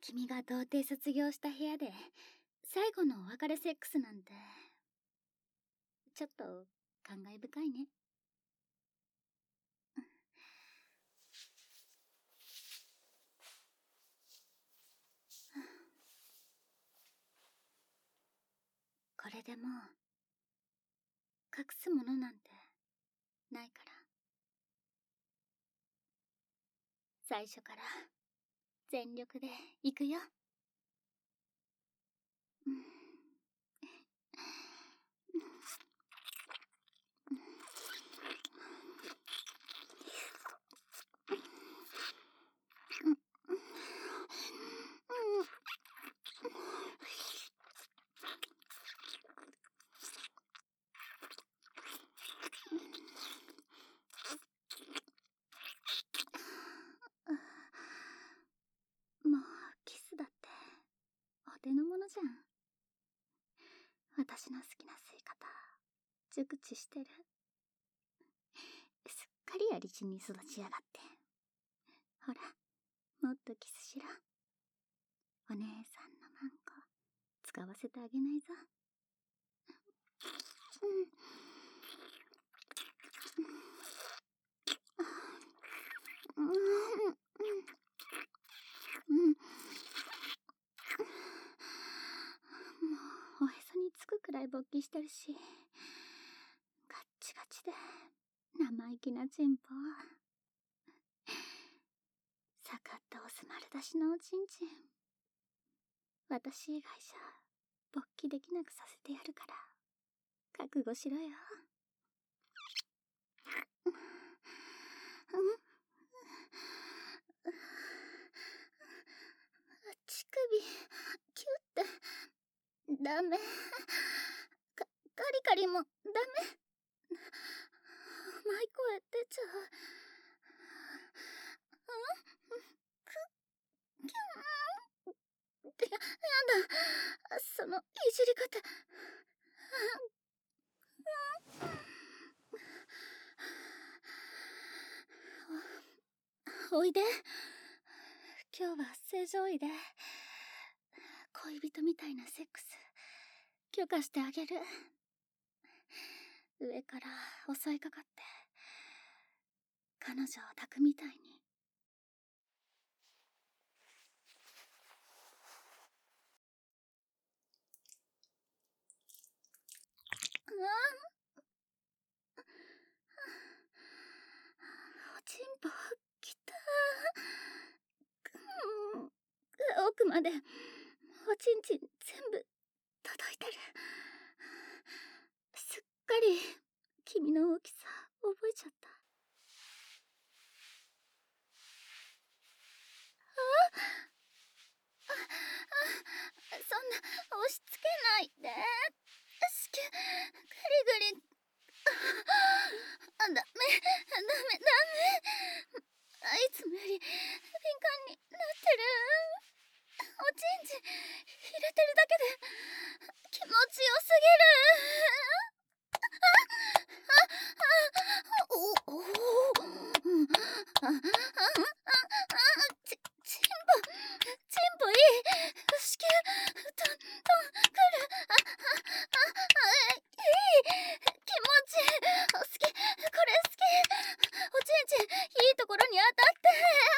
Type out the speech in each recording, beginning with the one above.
君が童貞卒業した部屋で最後のお別れセックスなんてちょっと感慨深いね。これでもう隠すものなんてないから、最初から全力で行くよ。もうキスだってお手の物じゃん。私の好きな吸い方熟知してる。すっかりやりちに育ちやがって。ほら、もっとキスしろ。お姉さんのマンコ使わせてあげないぞ。もうおへそにつくくらい勃起してるし、ガッチガチで生意気なチンポ。サカッと押す丸出しのおちんちん、私以外じゃ勃起できなくさせてやるから覚悟しろよ。乳首キュってダメ。カリカリもダメ。マイ声出ちゃう。キュンってやだ、そのいじり方。おいで。今日は正常位で恋人みたいなセックス許可してあげる。上から襲いかかって彼女を抱くみたいに。おちんぽきた。奥までおちんちん全部届いてる。すっかり君の大きさ覚えちゃった。そんな押し付けないで。しゅ、グリグリ。ダメ。いつもより敏感になってる。おちんちん入れてるだけで気持ちよすぎる。チンポいい。子宮トンくる。いい。気持ち好き。これ好き。おちんちんいいところに当たって。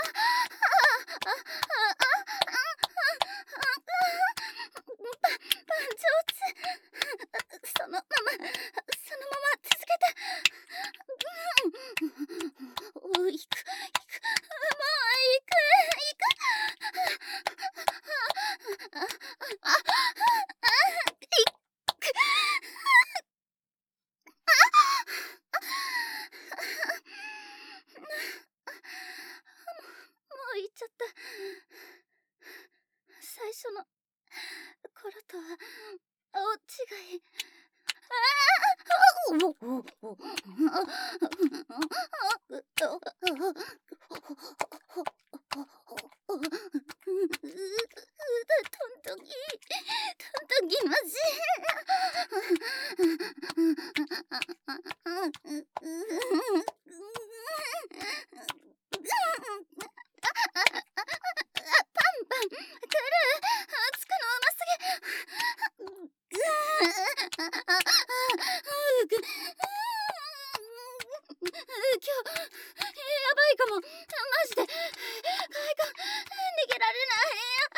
パン上手。そのまま続けて。行く。もう行く。もう行っちゃった。最初の頃とは大違い。トントギマジ。パンくる。 やばいかも。マジで。海岸、逃げられない。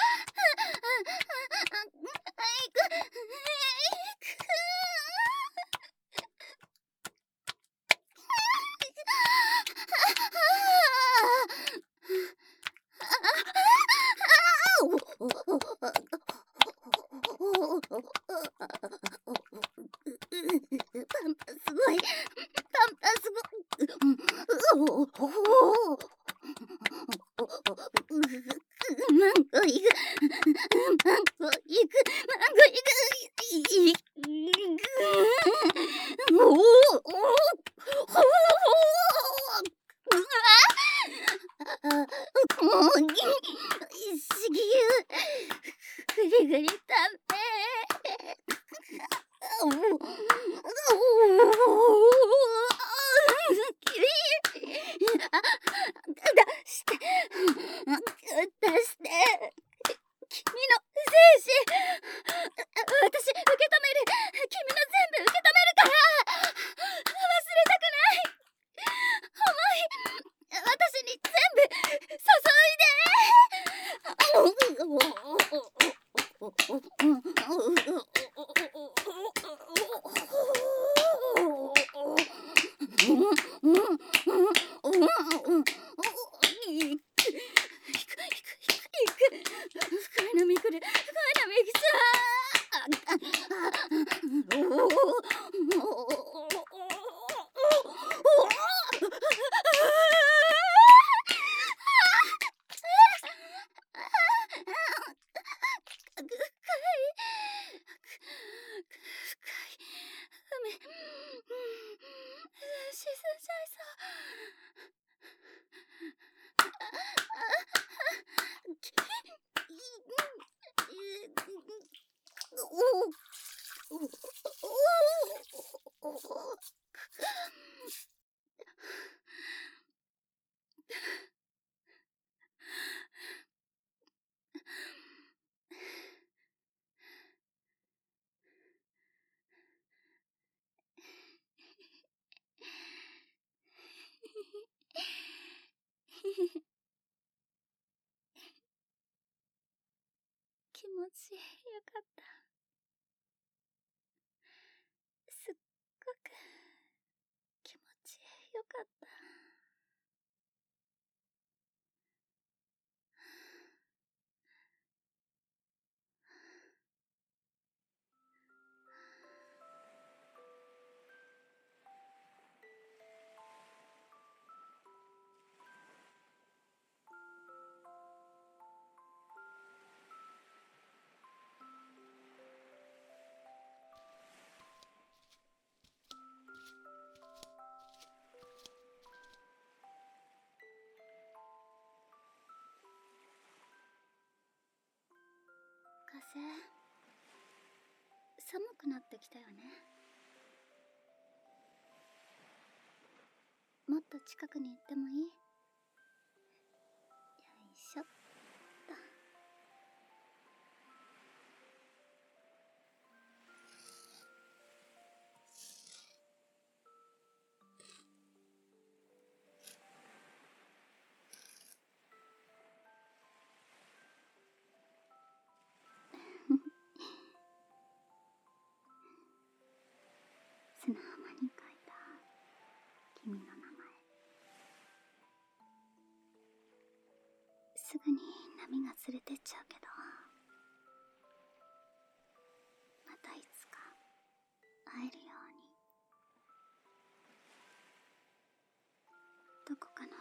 パンパすごい。パンパすごい。マンゴー行く。マンゴー行く。マンゴー行く。おおおおもうぎしぎゅぐりぐり食べ出して君の精子私受け止める君の全部受け止めるから忘れたくない思い私に全部深い波来る深い波来沈んじゃいそう気持ちよかった。すっごく気持ちよかった。風寒くなってきたよね。もっと近くに行ってもいい？よいしょっと。砂浜に書いた君の名前。すぐに波が連れてっちゃうけど、またいつか会えるように。どこかの